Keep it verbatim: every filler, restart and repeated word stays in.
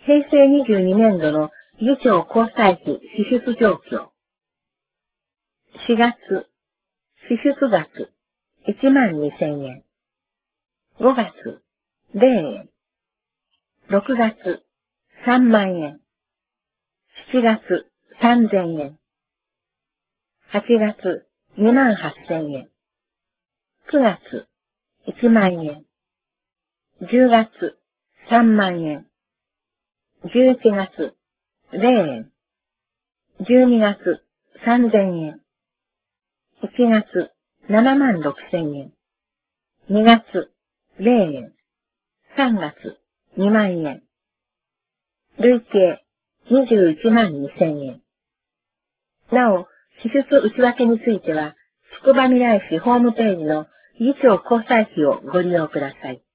へいせいにじゅうにねんどの議長交際費支出状況。しがつ、支出額いちまんにせんえん。ごがつ、ゼロえん。ろくがつ、さんまんえん。しちがつ、さんぜんえん。はちがつ、にまんはっせんえん。くがつ、いちまんえん。じゅうがつ、さんまんえん。じゅういちがつ、ゼロえん。じゅうにがつ、さんぜんえん。いちがつ、ななまんろくせんえん。にがつ、ゼロえん。さんがつ、にまんえん。累計、にじゅういちまんにせんえん。なお、支出内訳については、つくばみらい市ホームページの議長交際費をご利用ください。